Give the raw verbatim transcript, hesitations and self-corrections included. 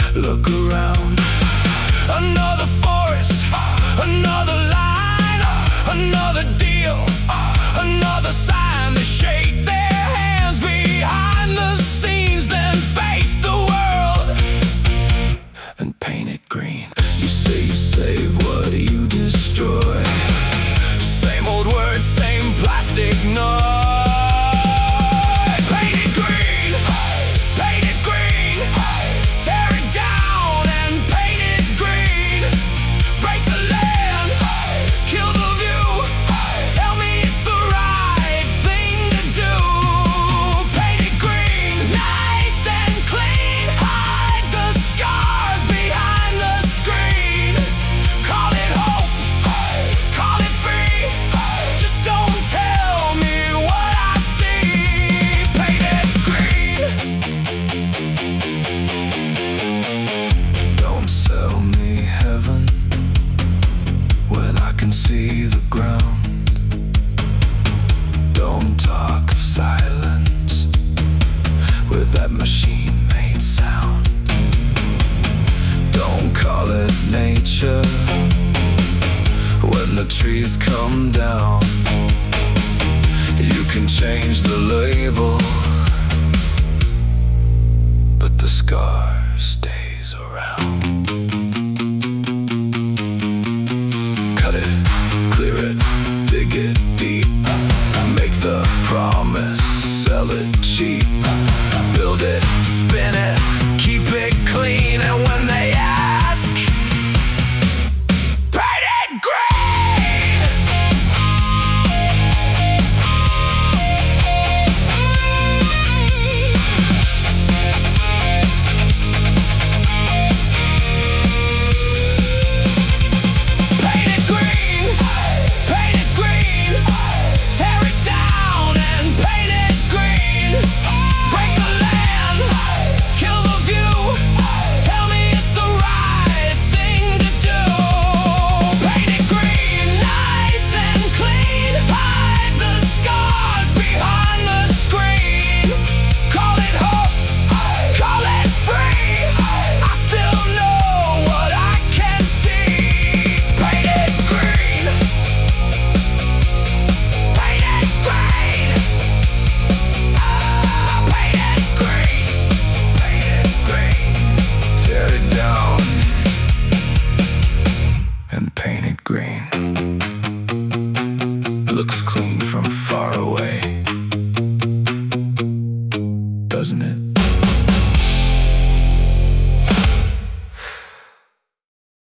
Look around. Another forest, another line, another deal, another sign. They shake their hands behind the scenes, then face the world and paint it green. You say you save, what do you destroy? Same old words, same plastic noise. Paint it green, paint it green, tear it down and paint it green. Break the land, kill the view, tell me it's the right thing to do. Paint it green, nice and clean, hide the scars behind the screen. Call it hope, call it free, just don't tell me what I see. Paint it green. Don't sell me heaven when I can see the ground. Don't talk of silence with that machine-made sound. Don't call it nature when the trees come down. You can change the label,